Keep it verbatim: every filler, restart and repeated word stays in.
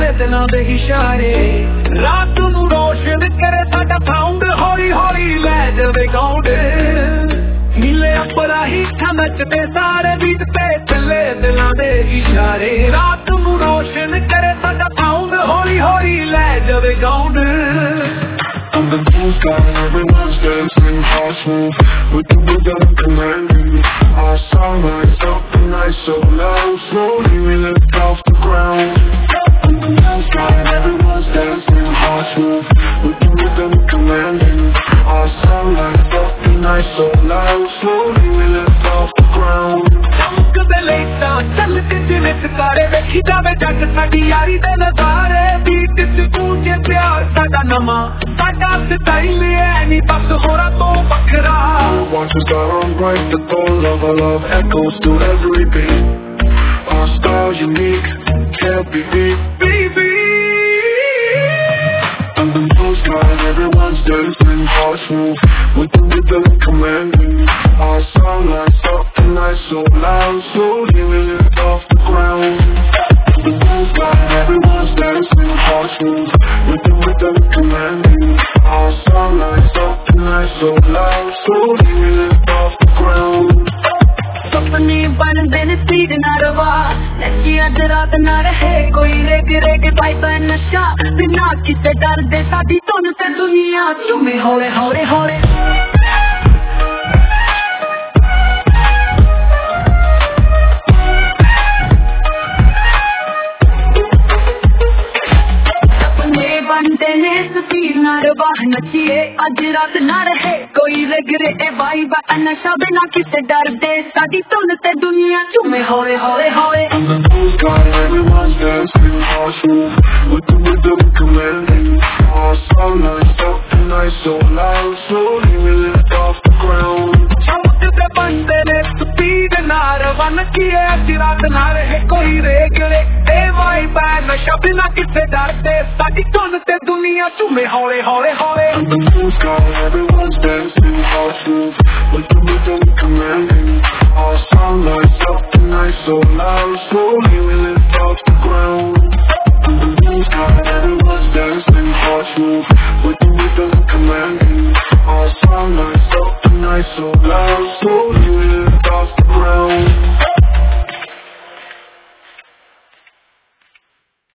ਦਿਲਾਂ ਦੇ ਇਸ਼ਾਰੇ ਰਾਤ ਨੂੰ ਰੋਸ਼ਨ ਕਰੇ ਸਾਡਾ ਸਾਊਂਡ ਹੌਲੀ ਹੌਲੀ ਲੈ ਜਾਵੇ ਗਾਉਂਡ ਨੀਲੇ ਅੰਬਰਾਂ ਹੇਠਾਂ ਨੱਚਦੇ ਸਾਰੇ ਬੀਟ ਤੇ ਚੱਲੇ ਦਿਲਾਂ ਦੇ ਇਸ਼ਾਰੇ ਰਾਤ ਨੂੰ ਰੋਸ਼ਨ ਕਰੇ ਸਾਡਾ ਸਾਊਂਡ ਹੌਲੀ ਹੌਲੀ ਲੈ ਜਾਵੇ ਗਾਉਂਡ I'm the blue sky and everyone's dancing house move with the rhythm commanding. Our sound lights up the night so loud, slowly we lift off the ground. I'm the blue sky and everyone's dancing house move with the rhythm commanding. Our sound lights up the night so loud, slowly we lift off the ground. ਚਮਕਦੇ ਲਾਈਟਾਂ ਚੱਲ ਕੇ ਜਿਵੇਂ ਸਿਤਾਰੇ ਵੇਖੀ ਜਾਵੇ ਜੱਟ ਸਾਡੀ ਯਾਰੀ ਦੇ ਨਜ਼ਾਰੇ ਬੀਟ ਚ ਗੂੰਜੇ ਪਿਆਰ ਸਾਡਾ ਨਵਾਂ ਸਾਡਾ ਸਟਾਈਲ ਐ ਨੀ ਬਸ ਹੋਰਾਂ ਤੋਂ ਵੱਖਰਾ Watch us got on right, the goal of our love echoes to every beat. Our style unique, can't be beat, baby. I'm the blue sky and everyone's dancing house move with the rhythm commanding. Our sound lights up the night so loud, slowly we lift off the ground. The blue sky and everyone's dancing house move with the rhythm commanding. Our sound lights up the night so loud, slowly we lift off the ground. ਸੁਪਨੇ ਬਣਦੇ ਨੇ ਸੀੜ ਨਾ ਰਵਾ ਨੱਚੀ ਅੱਜ ਰਾਤ ਨਾ ਰਹੇ ਕੋਈ ਰੇਗ ਰੇਗ ਪਾਈਪਾ ਨਸ਼ਾ ਬਿਨਾ ਕਿਸੇ ਡਰ ਦੇ ਸਾਡੀ ਧੁਨ ਤੇ ਦੁਨੀਆ ਝੂਮੇ ਹੌਲੇ ਹੌਲੇ ਹੌਲੇ ਬਣਦੇ ਨੇ ਸਫੀਰ ਨਾ ਰਵਾ ਨੱਚੀਏ ਅੱਜ ਰਾਤ ਨਾ ਰਹੇ ਕੋਈ ਰਗਰੇ ਇਹ ਵਾਈਬ ਨਸ਼ਾ ਬਿਨਾ ਕਿਸੇ ਡਰ ਦੇ ਸਾਡੀ ਧੁਨ ਤੇ ਦੁਨੀਆ ਝੂਮੇ ਹੌਲੇ ਹੌਲੇ ਹੌਲੇ I'm the blue sky and everyone's dancing house move with the rhythm commanding. Our sound lights up the night so loud, slowly we lift off the ground. ਚਮਕਦੇ ਬੰਦੇ ਨੇ ਸਪੀਡ ਨਾ ਰਵਾ ਨੱਚੀਏ ਅੱਜ ਰਾਤ ਨਾ ਰਹੇ ਕੋਈ ਰਗਰੇ ਇਹ ਵਾਈਬ ਨਸ਼ਾ ਬਿਨਾ ਕਿਸੇ ਡਰ ਦੇ ਸਾਡੀ ਧੁਨ ਤੇ ਦੁਨੀਆ ਝੂਮੇ ਹੌਲੇ ਹੌਲੇ ਹੌਲੇ I'm the blue sky and everyone's dancing house move with the rhythm commanding. Our sound lights up the night so loud, slowly we lift off the ground.